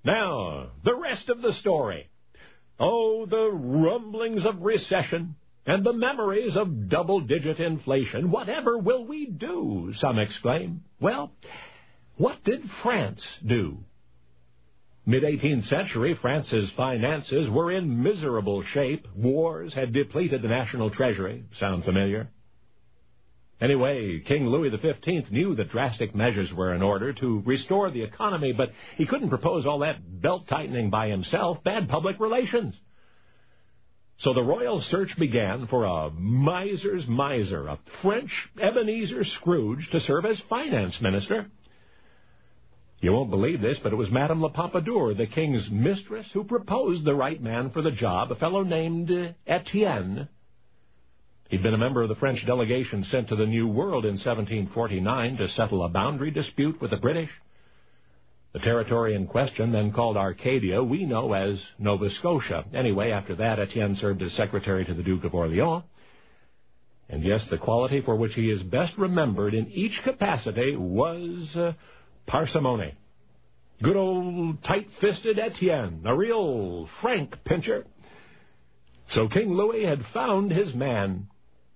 Now, the rest of the story. Oh, the rumblings of recession and the memories of double-digit inflation. Whatever will we do, some exclaim. Well, what did France do? Mid-18th century, France's finances were in miserable shape. Wars had depleted the national treasury. Sound familiar? Anyway, King Louis XV knew that drastic measures were in order to restore the economy, but he couldn't propose all that belt-tightening by himself. Bad public relations. So the royal search began for a miser's miser, a French Ebenezer Scrooge, to serve as finance minister. You won't believe this, but it was Madame La Pompadour, the king's mistress, who proposed the right man for the job, a fellow named Etienne. He'd been a member of the French delegation sent to the New World in 1749 to settle a boundary dispute with the British. The territory in question, then called Arcadia, we know as Nova Scotia. Anyway, after that, Etienne served as secretary to the Duke of Orleans. And yes, the quality for which he is best remembered in each capacity was parsimony. Good old tight-fisted Etienne, a real frank pincher. So King Louis had found his man.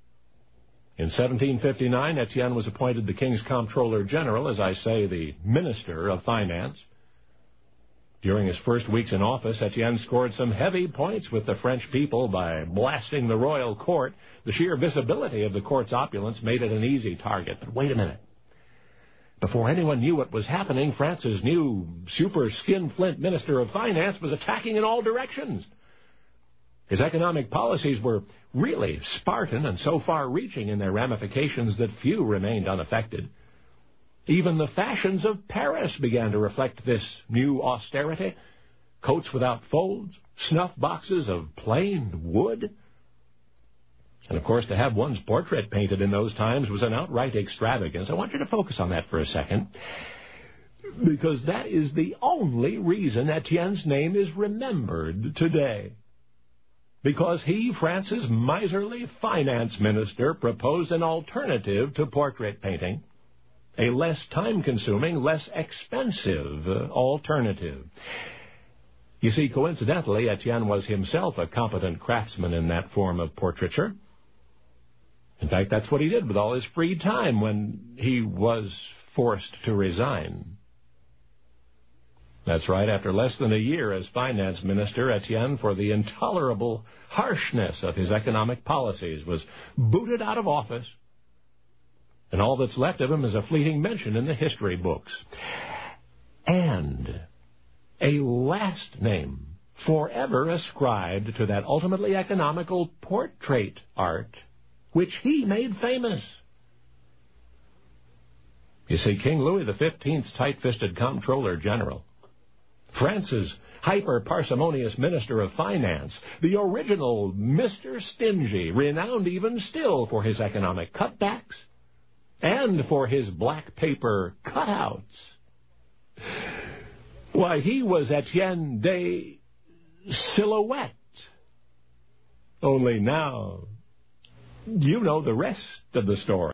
In 1759, Etienne was appointed the king's comptroller general, as I say, the minister of finance. During his first weeks in office, Etienne scored some heavy points with the French people by blasting the royal court. The sheer visibility of the court's opulence made it an easy target. But wait a minute. Before anyone knew what was happening, France's new super skinflint minister of finance was attacking in all directions. His economic policies were really Spartan and so far-reaching in their ramifications that few remained unaffected. Even the fashions of Paris began to reflect this new austerity. Coats without folds, snuff boxes of plain wood. And, of course, to have one's portrait painted in those times was an outright extravagance. I want you to focus on that for a second, because that is the only reason Etienne's name is remembered today. Because he, France's miserly finance minister, proposed an alternative to portrait painting, a less time-consuming, less expensive alternative. You see, coincidentally, Etienne was himself a competent craftsman in that form of portraiture. In fact, that's what he did with all his free time when he was forced to resign. That's right, after less than a year as finance minister, Etienne, for the intolerable harshness of his economic policies, was booted out of office. And all that's left of him is a fleeting mention in the history books. And a last name forever ascribed to that ultimately economical portrait art, which he made famous. You see, King Louis XV's tight-fisted comptroller general, France's hyper-parsimonious minister of finance, the original Mr. Stingy, renowned even still for his economic cutbacks and for his black paper cutouts. Why, he was Etienne de Silhouette. Only now, you know the rest of the story.